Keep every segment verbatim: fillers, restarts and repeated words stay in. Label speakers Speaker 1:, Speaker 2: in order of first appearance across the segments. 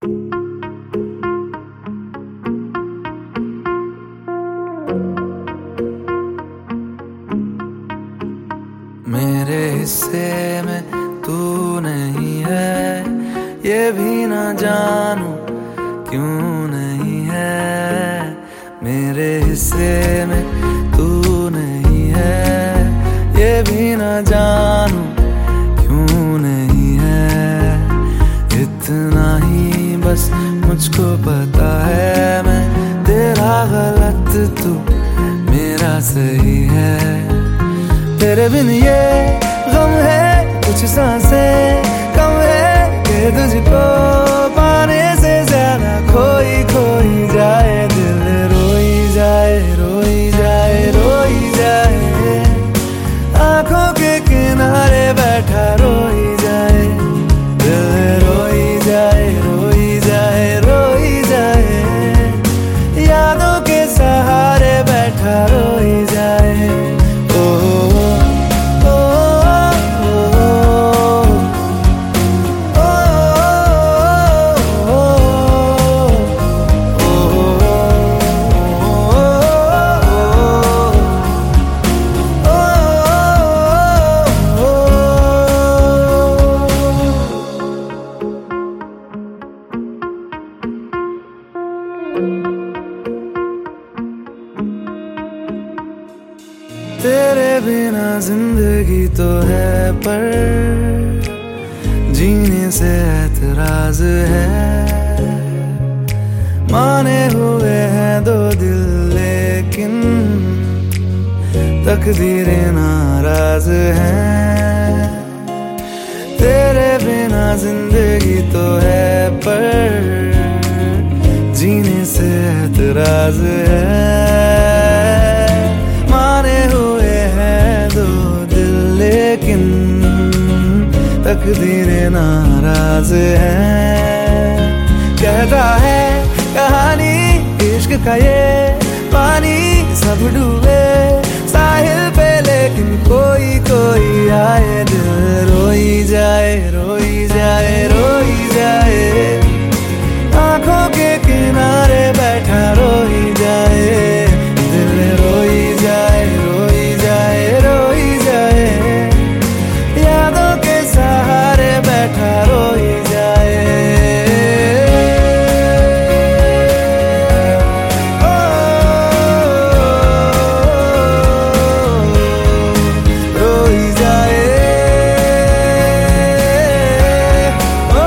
Speaker 1: मेरे हिस्से में तू नहीं है, ये भी ना जानू क्यों नहीं है। मेरे हिस्से में तू नहीं है, ये भी ना जानू क्यों नहीं है। इतना ही बस मुझको पता है, मैं तेरा गलत तू मेरा सही है। तेरे बिन ये गम है कुछ सांसें कम है, कि तुझको पाने से ज्यादा खोई खोई जाए दिल। रोई जाए रोई जाए रोई जाए, आंखों के किनारे बैठा रोई जाए दिल। रोई जाए रोई जाए रोई जाए, यादों के सहारे बैठा रोई जाए। तेरे बिना जिंदगी तो है पर जीने से ऐतराज है। माने हुए हैं दो दिल लेकिन तकदीरें नाराज हैं। तेरे बिना जिंदगी तो है पर जीने से ऐतराज है। माने हुए हैं दो दिल लेकिन तकदीरें नाराज हैं। कहता है कहानी इश्क का ये पानी सब डूबे साहिल पे, लेकिन कोई कोई आए दिल। रोई जाए रोई जाए रोई जाए, आंखों के किनारे बैठा रोई जाए दिल। रोई जाए रोई जाए रोई जाए, यादों के सहारे बैठा रोई जाए। ओ, रोई जाए ओ,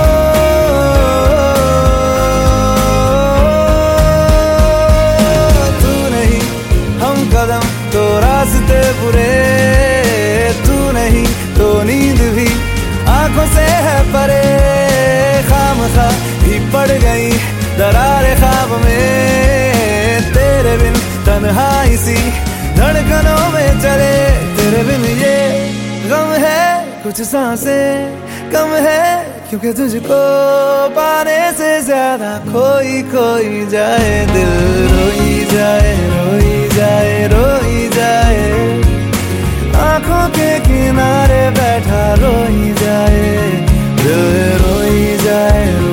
Speaker 1: तू नहीं हम कदम तो रास्ते बुरे, तू नहीं तो नींद भी आंखों से है परे। खामखा भी पड़ गई दरारे ख्वाब में, तेरे बिन तन्हाई सी धड़कनों में चले। तेरे बिन ये गम है कुछ सांसें कम है, क्योंकि तुझको पाने से ज्यादा खोई खोई जाए दिल। रोई जाए रोई जाए रोई जाए, आंखों के किनारे बैठा रोई जाए दिल। रोई जाए